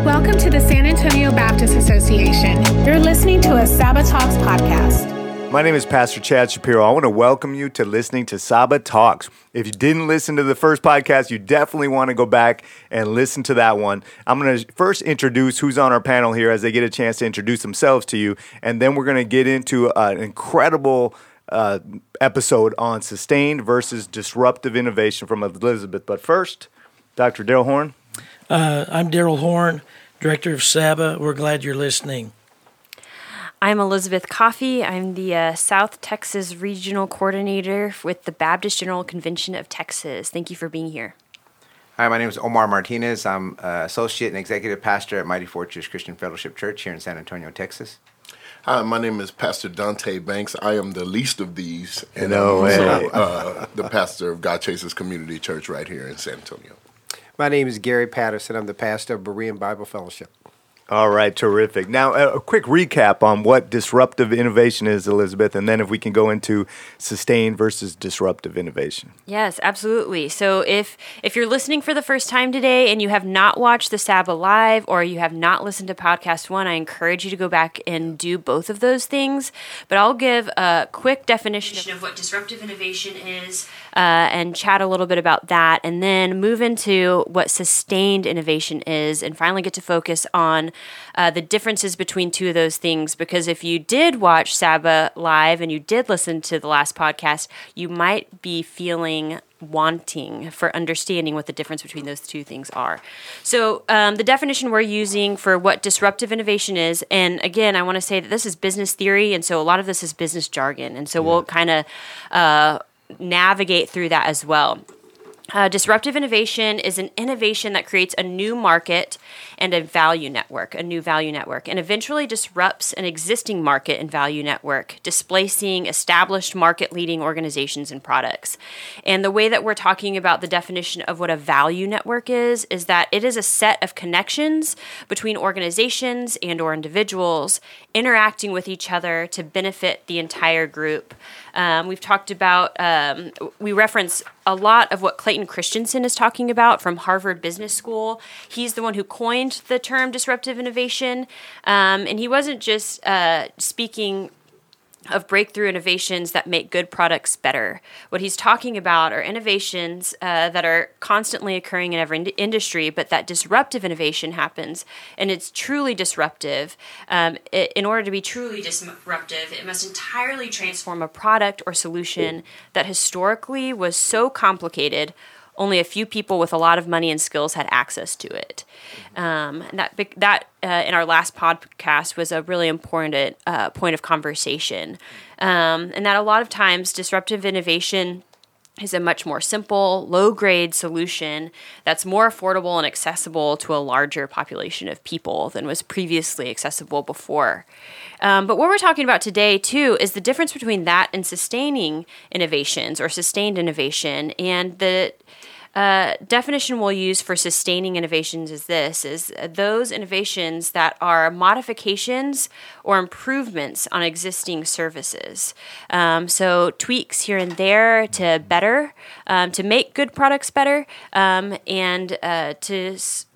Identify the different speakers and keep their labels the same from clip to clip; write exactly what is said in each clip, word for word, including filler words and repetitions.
Speaker 1: Welcome to the San Antonio Baptist Association. You're listening to a Saba Talks podcast.
Speaker 2: My name is Pastor Chad Shapiro. I want to welcome you to listening to Saba Talks. If you didn't listen to the first podcast, you definitely want to go back and listen to that one. I'm going to first introduce who's on our panel here as they get a chance to introduce themselves to you, and then we're going to get into an incredible uh, episode on sustained versus disruptive innovation from Elizabeth. But first, Doctor Daryl Horn.
Speaker 3: Uh, I'm Daryl Horn, Director of Saba. We're glad you're listening.
Speaker 4: I'm Elizabeth Coffey. I'm the uh, South Texas Regional Coordinator with the Baptist General Convention of Texas. Thank you for being here.
Speaker 5: Hi, my name is Omar Martinez. I'm uh, Associate and Executive Pastor at Mighty Fortress Christian Fellowship Church here in San Antonio, Texas.
Speaker 6: Hi, my name is Pastor Dante Banks. I am the least of these, and
Speaker 2: no
Speaker 6: I'm
Speaker 2: way.
Speaker 6: also uh, the pastor of God Chasers Community Church right here in San Antonio.
Speaker 7: My name is Gary Patterson. I'm the pastor of Berean Bible Fellowship.
Speaker 2: All right, terrific. Now, a quick recap on what disruptive innovation is, Elizabeth, and then if we can go into sustained versus disruptive innovation.
Speaker 4: Yes, absolutely. So if if you're listening for the first time today and you have not watched the Saba Live or you have not listened to Podcast One, I encourage you to go back and do both of those things. But I'll give a quick definition of what disruptive innovation is uh, and chat a little bit about that, and then move into what sustained innovation is, and finally get to focus on Uh, the differences between two of those things, because if you did watch Saba Live and you did listen to the last podcast, you might be feeling wanting for understanding what the difference between those two things are. So um, the definition we're using for what disruptive innovation is, and again, I want to say that this is business theory, and so a lot of this is business jargon, and so yeah. we'll kind of uh, navigate through that as well. Uh, disruptive innovation is an innovation that creates a new market and a value network, a new value network, and eventually disrupts an existing market and value network, displacing established market-leading organizations and products. And the way that we're talking about the definition of what a value network is, is that it is a set of connections between organizations and or individuals interacting with each other to benefit the entire group. Um, we've talked about, um, we reference a lot of what Clayton Christensen is talking about from Harvard Business School. He's the one who coined the term disruptive innovation, um, and he wasn't just uh, speaking of breakthrough innovations that make good products better. What he's talking about are innovations uh, that are constantly occurring in every ind- industry, but that disruptive innovation happens, and it's truly disruptive. Um, it, in order to be truly disruptive, it must entirely transform a product or solution that historically was so complicated only a few people with a lot of money and skills had access to it. Um, and that that uh, in our last podcast was a really important uh, point of conversation. Um, and that a lot of times disruptive innovation is a much more simple, low-grade solution that's more affordable and accessible to a larger population of people than was previously accessible before. Um, but what we're talking about today, too, is the difference between that and sustaining innovations or sustained innovation. And the uh, definition we'll use for sustaining innovations is this, is those innovations that are modifications or improvements on existing services. Um, so tweaks here and there to better, um, to make good products better, um, and uh, to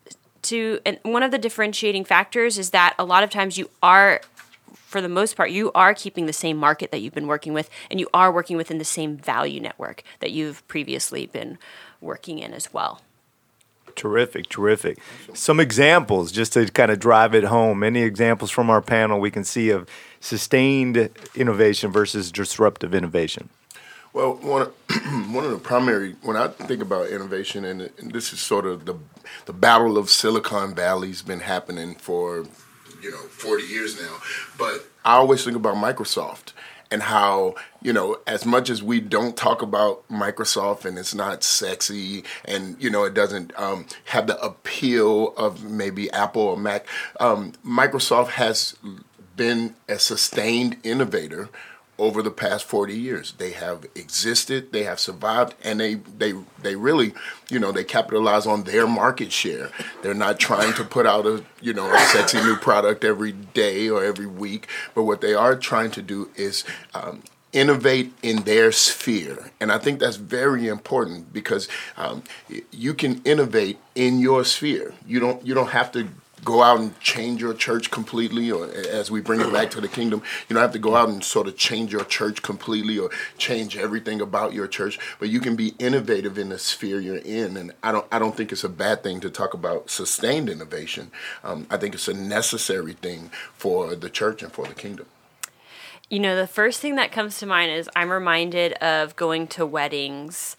Speaker 4: to and one of the differentiating factors is that a lot of times you are, for the most part, you are keeping the same market that you've been working with, and you are working within the same value network that you've previously been working in as well.
Speaker 2: Terrific, terrific. Some examples, just to kind of drive it home. Any examples from our panel we can see of sustained innovation versus disruptive innovation?
Speaker 6: Well, one of, one of the primary, when I think about innovation, and, and this is sort of the the battle of Silicon Valley's been happening for, you know, forty years now. But I always think about Microsoft and how, you know, as much as we don't talk about Microsoft and it's not sexy and, you know, it doesn't um, have the appeal of maybe Apple or Mac, um, Microsoft has been a sustained innovator over the past forty years. They have existed, they have survived, and they, they, they really, you know, they capitalize on their market share. They're not trying to put out a, you know, a sexy new product every day or every week, but what they are trying to do is um, innovate in their sphere. And I think that's very important because um, you can innovate in your sphere. You don't, you don't have to go out and change your church completely, or as we bring it back to the kingdom, you don't have to go out and sort of change your church completely or change everything about your church, but you can be innovative in the sphere you're in. And I don't I don't think it's a bad thing to talk about sustained innovation. Um, I think it's a necessary thing for the church and for the kingdom.
Speaker 4: You know, the first thing that comes to mind is I'm reminded of going to weddings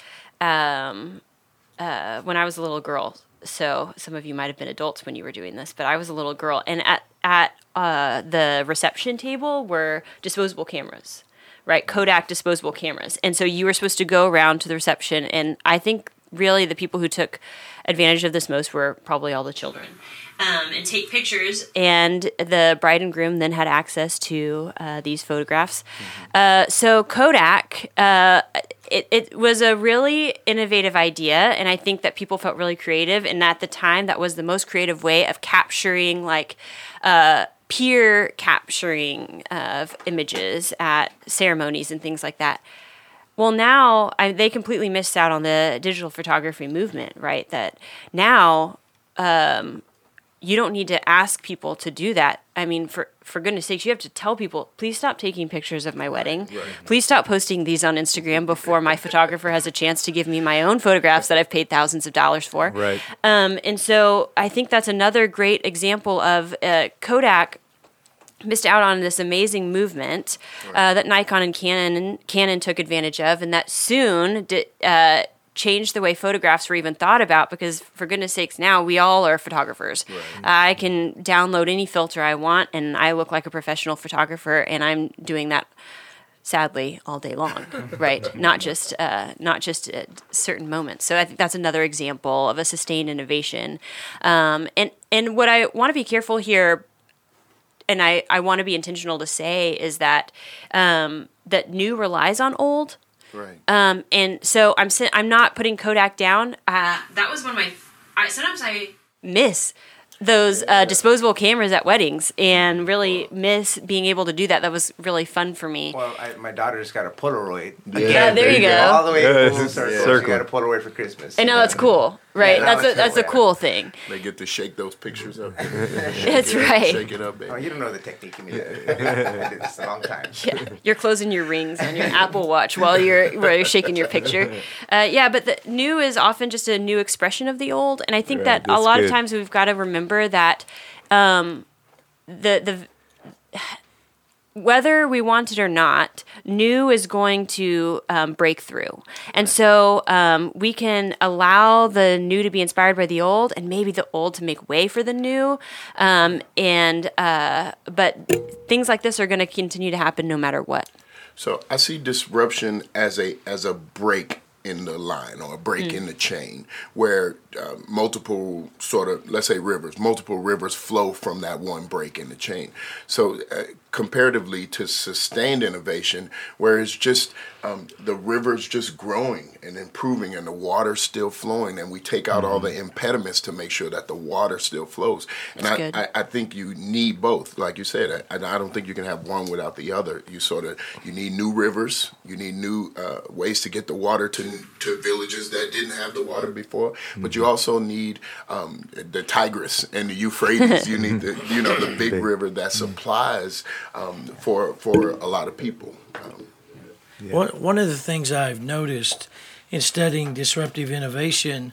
Speaker 4: um, uh, when I was a little girl. So some of you might have been adults when you were doing this, but I was a little girl. And at, at uh, the reception table were disposable cameras, right? Kodak disposable cameras. And so you were supposed to go around to the reception. And I think really the people who took advantage of this most were probably all the children. Um, and take pictures, and the bride and groom then had access to uh, these photographs. Mm-hmm. Uh, so Kodak, uh, it, it was a really innovative idea, and I think that people felt really creative, and at the time that was the most creative way of capturing, like, uh, peer capturing of images at ceremonies and things like that. Well, now I, they completely missed out on the digital photography movement, right? That now... Um, you don't need to ask people to do that. I mean, for, for goodness sakes, you have to tell people, please stop taking pictures of my wedding. Right. Please stop posting these on Instagram before my photographer has a chance to give me my own photographs that I've paid thousands of dollars for.
Speaker 2: Right.
Speaker 4: Um, and so I think that's another great example of uh, Kodak missed out on this amazing movement uh, that Nikon and Canon Canon took advantage of, and that soon did, uh, changed the way photographs were even thought about, because for goodness sakes, now we all are photographers. Right. Uh, I can download any filter I want, and I look like a professional photographer, and I'm doing that, sadly, all day long, right? Not just uh, not just at certain moments. So I think that's another example of a sustained innovation. Um, and, and what I want to be careful here, and I, I want to be intentional to say, is that um, that new relies on old.
Speaker 6: Right.
Speaker 4: Um, and so I'm I'm not putting Kodak down. Uh, that was one of my. I, sometimes I miss those uh, disposable cameras at weddings, and really miss being able to do that. That was really fun for me.
Speaker 5: Well, I, my daughter just got a Polaroid.
Speaker 6: Yeah,
Speaker 4: yeah there, there you go. go.
Speaker 5: All the way
Speaker 2: yeah,
Speaker 5: full circle.
Speaker 2: circle.
Speaker 5: She got a Polaroid for Christmas.
Speaker 4: I know, that's cool, right?
Speaker 5: Yeah,
Speaker 4: that's
Speaker 5: that
Speaker 4: a that's a cool thing.
Speaker 6: They get to shake those pictures up.
Speaker 4: That's right.
Speaker 6: Shake it up, baby.
Speaker 5: Oh, you don't know the technique. You mean, I did this a long time.
Speaker 4: Yeah, you're closing your rings on your Apple Watch while you're while you're shaking your picture. Uh, yeah, but the new is often just a new expression of the old, and I think
Speaker 2: Yeah,
Speaker 4: that a lot
Speaker 2: good.
Speaker 4: of times we've got to remember that. Um, the the whether we want it or not, new is going to um, break through, and so um, we can allow the new to be inspired by the old, and maybe the old to make way for the new. Um, and uh, but things like this are going to continue to happen no matter what.
Speaker 6: So I see disruption as a as a break in the line, or a break mm. in the chain, where uh, multiple sort of, let's say rivers, multiple rivers flow from that one break in the chain. So uh, comparatively to sustained innovation, where it's just um, the river's just growing and improving, and the water's still flowing, and we take out mm. all the impediments to make sure that the water still flows. And I, I, I think you need both. Like you said, I, I don't think you can have one without the other. You sort of, you need new rivers, you need new uh, ways to get the water to to villages that didn't have the water before, mm-hmm. but you also need um, the Tigris and the Euphrates. You need the, you know, the big river that supplies um, for for a lot of people. Um,
Speaker 3: yeah. One one of the things I've noticed in studying disruptive innovation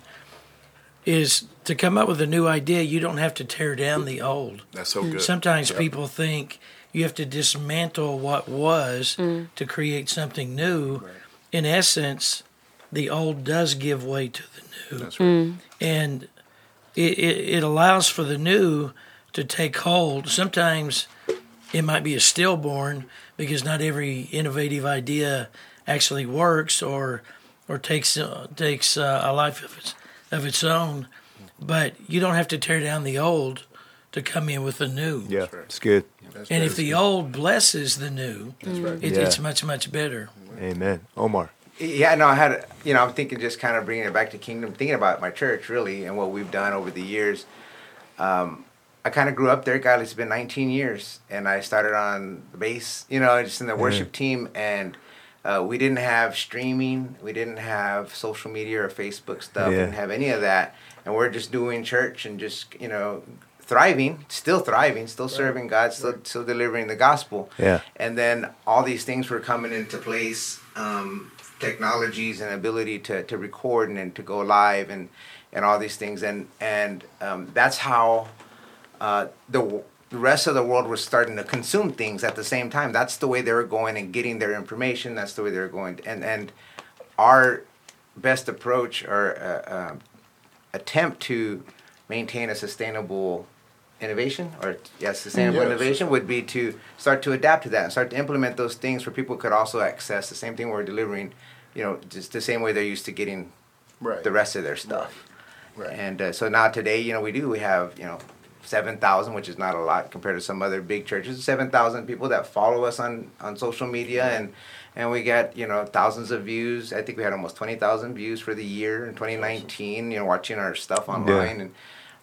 Speaker 3: is to come up with a new idea, you don't have to tear down the old.
Speaker 6: That's so good.
Speaker 3: Sometimes
Speaker 6: yep.
Speaker 3: people think you have to dismantle what was
Speaker 4: mm.
Speaker 3: to create something new. Right. In essence, the old does give way to the new.
Speaker 6: That's right.
Speaker 4: Mm.
Speaker 3: And it, it, it allows for the new to take hold. Sometimes it might be a stillborn, because not every innovative idea actually works or or takes uh, takes uh, a life of its, of its own. But you don't have to tear down the old to come in with the new.
Speaker 2: Yeah,
Speaker 6: right.
Speaker 2: it's good.
Speaker 6: That's
Speaker 3: And
Speaker 6: right.
Speaker 3: if the old blesses the new,
Speaker 6: That's right.
Speaker 3: it,
Speaker 2: Yeah.
Speaker 3: it's much, much better.
Speaker 2: Amen. Omar.
Speaker 5: Yeah, no, I had, you know, I'm thinking just kind of bringing it back to kingdom, thinking about my church, really, and what we've done over the years. Um, I kind of grew up there. God, it's been nineteen years, and I started on the bass, you know, just in the worship team, and uh, we didn't have streaming. We didn't have social media or Facebook stuff.
Speaker 2: Yeah.
Speaker 5: We didn't have any of that, and we're just doing church and just, you know, thriving, still thriving, still serving God, still still delivering the gospel.
Speaker 2: Yeah.
Speaker 5: And then all these things were coming into place, um, technologies and ability to, to record and, and to go live and, and all these things. And and um, that's how uh, the the rest of the world was starting to consume things at the same time. That's the way they were going and getting their information. That's the way they were going. And and our best approach or uh, uh, attempt to maintain a sustainable innovation or yeah, sustainable
Speaker 6: Yes.
Speaker 5: innovation would be to start to adapt to that and start to implement those things where people could also access the same thing we're delivering, you know, just the same way they're used to getting
Speaker 6: Right.
Speaker 5: the rest of their stuff.
Speaker 6: Right.
Speaker 5: And uh, so now today, you know, we do, we have, you know, seven thousand, which is not a lot compared to some other big churches, seven thousand people that follow us on, on social media, and and we got, you know, thousands of views. I think we had almost twenty thousand views for the year in twenty nineteen, you know, watching our stuff online.
Speaker 2: Yeah.
Speaker 5: And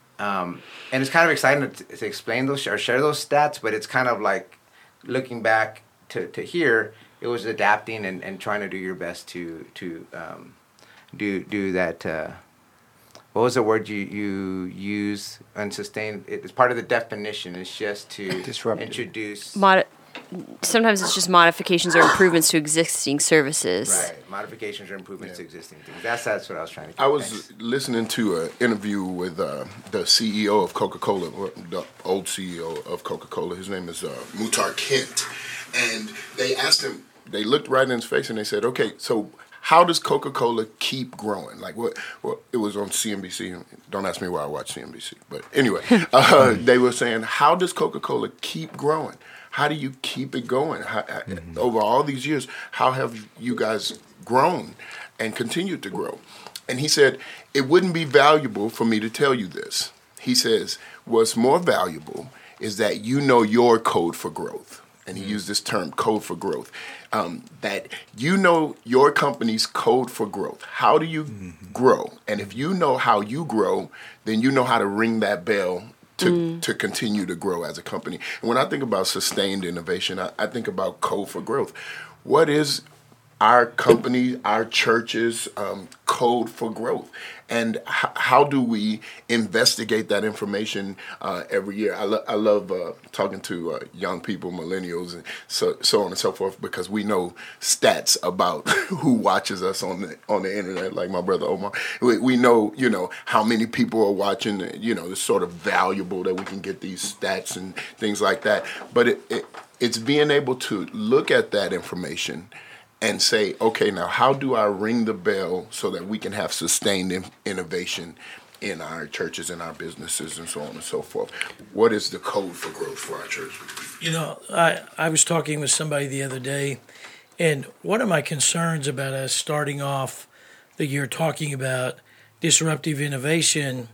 Speaker 5: um, and it's kind of exciting to, to explain those or share those stats, but it's kind of like looking back to, to here, it was adapting and, and trying to do your best to to um, do do that. Uh, What was the word you, you use? Unsustained. It's part of the definition. It's just to
Speaker 7: Disruptive.
Speaker 5: introduce.
Speaker 4: Mod- sometimes it's just modifications or improvements to existing services.
Speaker 5: Right. Modifications or improvements to existing things. That's that's what I was trying to get.
Speaker 6: I was
Speaker 5: Thanks.
Speaker 6: listening to an interview with uh, the C E O of Coca-Cola, or the old C E O of Coca-Cola. His name is uh, Muhtar Kent. And they asked him, they looked right in his face and they said, okay, so how does Coca-Cola keep growing? Like what? Well, it was on C N B C. Don't ask me why I watch C N B C. But anyway, uh, they were saying, how does Coca-Cola keep growing? How do you keep it going? How, mm-hmm. Over all these years, how have you guys grown and continued to grow? And he said, it wouldn't be valuable for me to tell you this. He says, what's more valuable is that you know your code for growth. And he used this term, code for growth, um, that you know your company's code for growth. How do you mm-hmm. grow? And if you know how you grow, then you know how to ring that bell to, mm. to continue to grow as a company. And when I think about sustained innovation, I, I think about code for growth. What is our company, our church's um, code for growth? And h- how do we investigate that information uh, every year? I, lo- I love uh, talking to uh, young people, millennials, and so so on and so forth, because we know stats about who watches us on the on the internet. Like my brother Omar, we, we know you know how many people are watching. You know, it's sort of valuable that we can get these stats and things like that. But it, it it's being able to look at that information and say, okay, now how do I ring the bell so that we can have sustained in- innovation in our churches and our businesses and so on and so forth? What is the code for growth for our church?
Speaker 3: You know, I, I was talking with somebody the other day, and one of my concerns about us starting off the year talking about disruptive innovation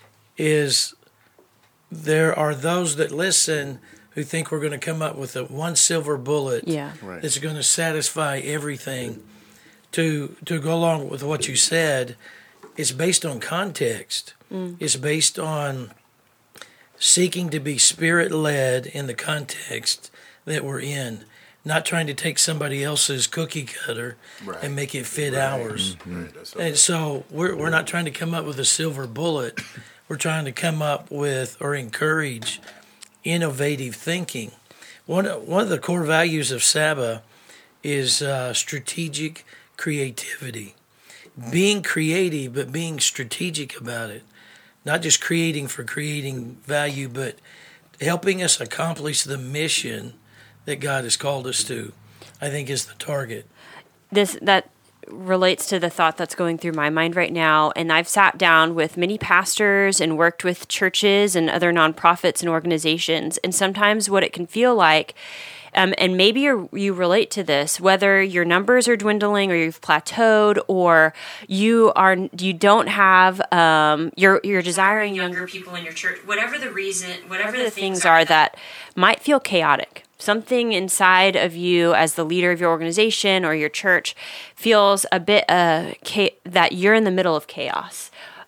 Speaker 3: is there are those that listen who think we're going to come up with a one silver bullet
Speaker 4: Yeah.
Speaker 6: Right.
Speaker 3: that's going to satisfy everything. To to go along with what you said, it's based on context. Mm. It's based on seeking to be spirit-led in the context that we're in, not trying to take somebody else's cookie cutter
Speaker 6: Right.
Speaker 3: and make it fit
Speaker 6: Right.
Speaker 3: ours.
Speaker 6: Mm-hmm. Right. That's
Speaker 3: And so we're we're not trying to come up with a silver bullet. We're trying to come up with or encourage innovative thinking. One one of the core values of Saba is uh, strategic creativity. Being creative, but being strategic about it. Not just creating for creating value, but helping us accomplish the mission that God has called us to, I think is the target.
Speaker 4: This that relates to the thought that's going through my mind right now. And I've sat down with many pastors and worked with churches and other nonprofits and organizations. And sometimes what it can feel like, um, and maybe you're, you relate to this, whether your numbers are dwindling or you've plateaued or you are you don't have um, you're you're desiring younger people in your church, whatever the reason, whatever the things are that might feel chaotic. Something inside of you as the leader of your organization or your church feels a bit uh, cha- that you're in the middle of chaos.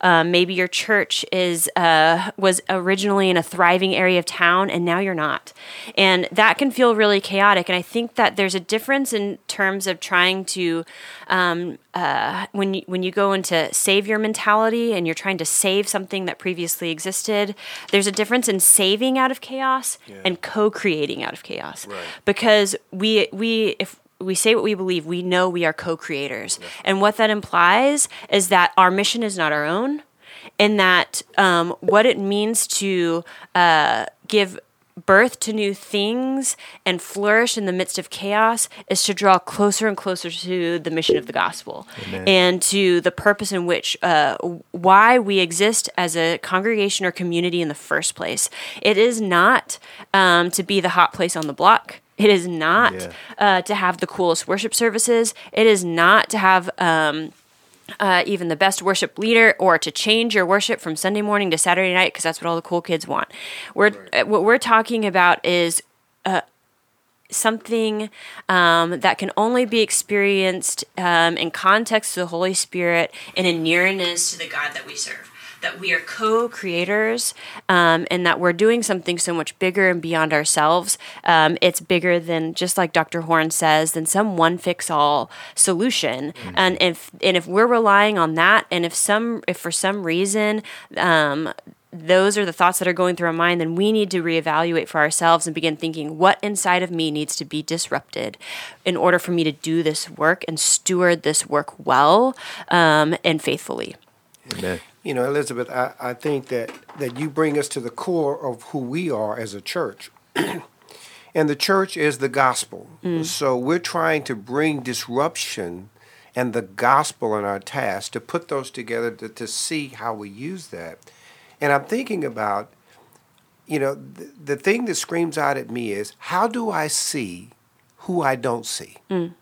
Speaker 4: Um, maybe your church is uh, was originally in a thriving area of town, and now you're not. And that can feel really chaotic. And I think that there's a difference in terms of trying to, um, uh, when you, when you go into savior mentality and you're trying to save something that previously existed, there's a difference in saving out of chaos yeah. and co-creating out of chaos. Right. Because we we if we say what we believe, we know we are co-creators. Yeah. And what that implies is that our mission is not our own, and that um, what it means to uh, give birth to new things and flourish in the midst of chaos is to draw closer and closer to the mission of the gospel. Amen. And to the purpose in which, uh, why we exist as a congregation or community in the first place. It is not um, to be the hot place on the block. It is not yeah. uh, to have the coolest worship services. It is not to have um, uh, even the best worship leader, or to change your worship from Sunday morning to Saturday night, because that's what all the cool kids want. We're right. What we're talking about is uh, something um, that can only be experienced um, in context to the Holy Spirit and in nearness to the God that we serve. That we are co-creators, um, and that we're doing something so much bigger and beyond ourselves. Um, it's bigger than, just like Doctor Horn says, than some one-fix-all solution. Mm-hmm. And if and if we're relying on that, and if some if for some reason um, those are the thoughts that are going through our mind, then we need to reevaluate for ourselves and begin thinking, what inside of me needs to be disrupted in order for me to do this work and steward this work well um, and faithfully.
Speaker 2: Amen.
Speaker 7: You know, Elizabeth, I, I think that, that you bring us to the core of who we are as a church. And the church is the gospel. Mm. So we're trying to bring disruption and the gospel in our task, to put those together to, to see how we use that. And I'm thinking about, you know, the, the thing that screams out at me is, how do I see who I don't see? Mm.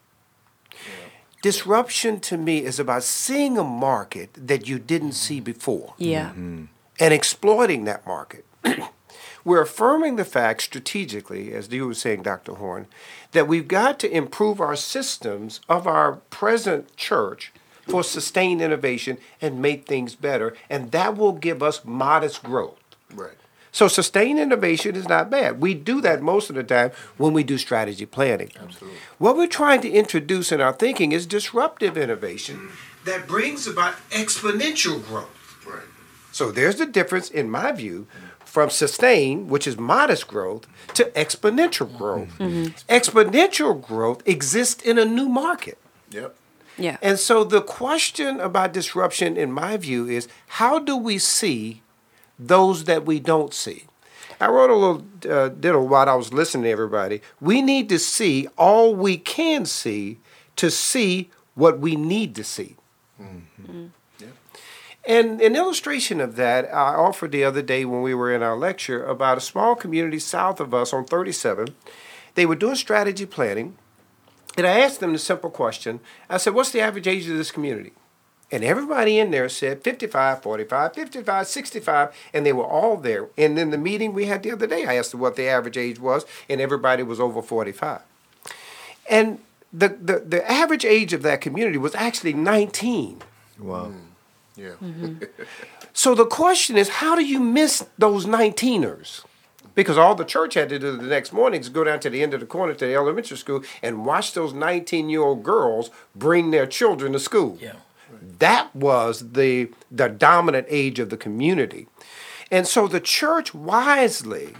Speaker 7: Disruption to me is about seeing a market that you didn't see before.
Speaker 4: Yeah. Mm-hmm.
Speaker 7: And exploiting that market. We're affirming the fact strategically, as you were saying, Doctor Horn, that we've got to improve our systems of our present church for sustained innovation and make things better. And that will give us modest growth.
Speaker 6: Right.
Speaker 7: So sustained innovation is not bad. We do that most of the time when we do strategy planning.
Speaker 6: Absolutely.
Speaker 7: What we're trying to introduce in our thinking is disruptive innovation that brings about exponential growth.
Speaker 6: Right.
Speaker 7: So there's the difference, in my view, from sustained, which is modest growth, to exponential growth. Mm-hmm. Exponential growth exists in a new market.
Speaker 6: Yep.
Speaker 4: Yeah.
Speaker 7: And so the question about disruption, in my view, is how do we see those that we don't see? I wrote a little uh, diddle while I was listening to everybody. We need to see all we can see to see what we need to see. Mm-hmm. Mm-hmm. Yeah. And an illustration of that I offered the other day when we were in our lecture about a small community south of us on thirty-seven. They were doing strategy planning, and I asked them the simple question. I said, what's the average age of this community? And everybody in there said fifty-five, forty-five, fifty-five, sixty-five, and they were all there. And in the meeting we had the other day, I asked them what the average age was, and everybody was over forty-five. And the, the, the average age of that community was actually nineteen.
Speaker 2: Wow.
Speaker 6: Mm. Yeah.
Speaker 4: Mm-hmm.
Speaker 7: So the question is, how do you miss those nineteeners? Because all the church had to do the next morning is go down to the end of the corner to the elementary school and watch those nineteen-year-old girls bring their children to school.
Speaker 3: Yeah.
Speaker 7: That was the the dominant age of the community. And so the church wisely,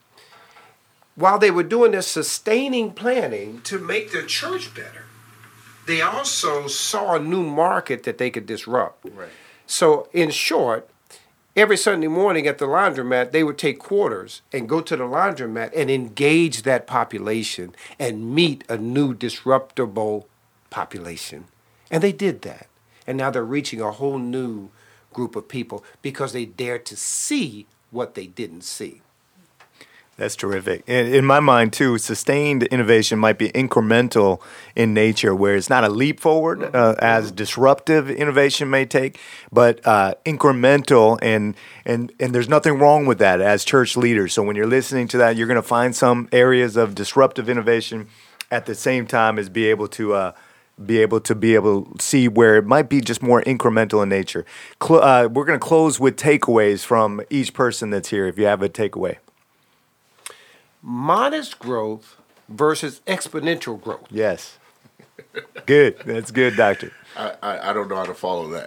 Speaker 7: while they were doing this sustaining planning to make their church better, they also saw a new market that they could disrupt.
Speaker 6: Right.
Speaker 7: So in short, every Sunday morning at the laundromat, they would take quarters and go to the laundromat and engage that population and meet a new disruptable population. And they did that. And now they're reaching a whole new group of people because they dared to see what they didn't see.
Speaker 2: That's terrific. In, in my mind, too, sustained innovation might be incremental in nature, where it's not a leap forward uh, as disruptive innovation may take, but uh, incremental, and, and, and there's nothing wrong with that as church leaders. So when you're listening to that, you're going to find some areas of disruptive innovation at the same time as be able to uh, be able to be able to see where it might be just more incremental in nature. Cl- uh, we're going to close with takeaways from each person that's here. If you have a takeaway,
Speaker 7: modest growth versus exponential growth.
Speaker 2: Yes, good. That's good, Doctor.
Speaker 6: I, I, I don't know how to follow that.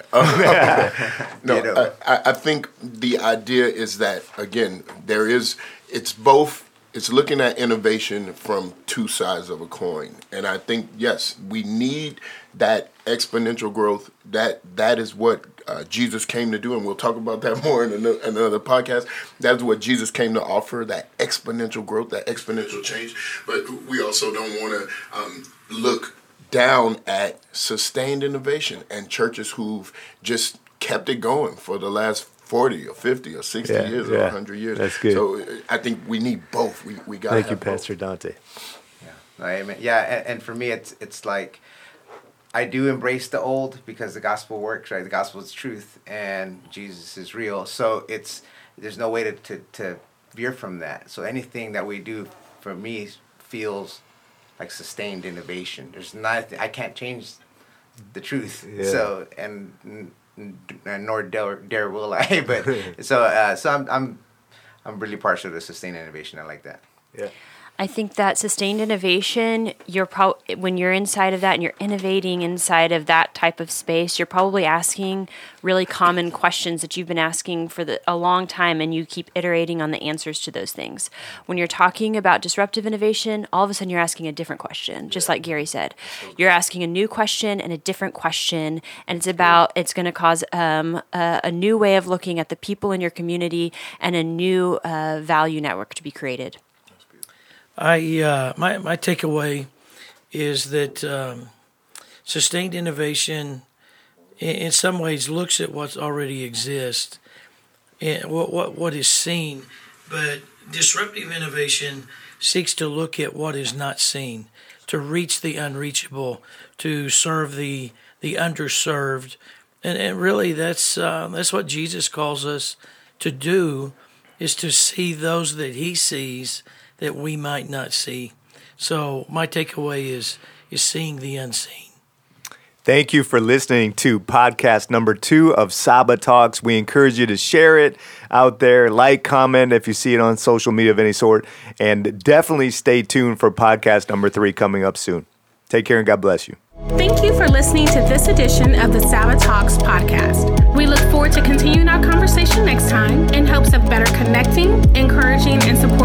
Speaker 6: no, I, I think the idea is that, again, there is, it's both, it's looking at innovation from two sides of a coin. And I think, yes, we need that exponential growth. That That is what uh, Jesus came to do, and we'll talk about that more in another, another podcast. That is what Jesus came to offer, that exponential growth, that exponential change. But we also don't want to um, look down at sustained innovation and churches who've just kept it going for the last forty or fifty or sixty
Speaker 2: yeah,
Speaker 6: years
Speaker 2: yeah.
Speaker 6: or one hundred years.
Speaker 2: That's good.
Speaker 6: So I think we need both. We we got.
Speaker 2: Thank you,
Speaker 6: both.
Speaker 2: Pastor Dante.
Speaker 5: Yeah, amen. Yeah, and, and for me, it's it's like I do embrace the old because the gospel works, right? The gospel is truth, and Jesus is real. So it's there's no way to to, to veer from that. So anything that we do, for me, feels like sustained innovation. There's not, I can't change the truth.
Speaker 2: Yeah.
Speaker 5: So and, and nor dare, dare will I. But so uh, so I'm I'm I'm really partial to sustained innovation. I like that.
Speaker 2: Yeah.
Speaker 4: I think that sustained innovation, you're pro- when you're inside of that and you're innovating inside of that type of space, you're probably asking really common questions that you've been asking for the, a long time, and you keep iterating on the answers to those things. When you're talking about disruptive innovation, all of a sudden you're asking a different question, just like Gary said. You're asking a new question and a different question, and it's about, it's going to cause um, a, a new way of looking at the people in your community and a new uh, value network to be created.
Speaker 3: I uh, my my takeaway is that um, sustained innovation, in, in some ways, looks at what already exists and what what what is seen, but disruptive innovation seeks to look at what is not seen, to reach the unreachable, to serve the the underserved, and and really that's uh, that's what Jesus calls us to do, is to see those that He sees that we might not see. So my takeaway is is seeing the unseen.
Speaker 2: Thank you for listening to podcast number two of Saba Talks. We encourage you to share it out there, like, comment if you see it on social media of any sort, and definitely stay tuned for podcast number three coming up soon. Take care and God bless you.
Speaker 1: Thank you for listening to this edition of the Saba Talks podcast. We look forward to continuing our conversation next time in hopes of better connecting, encouraging, and supporting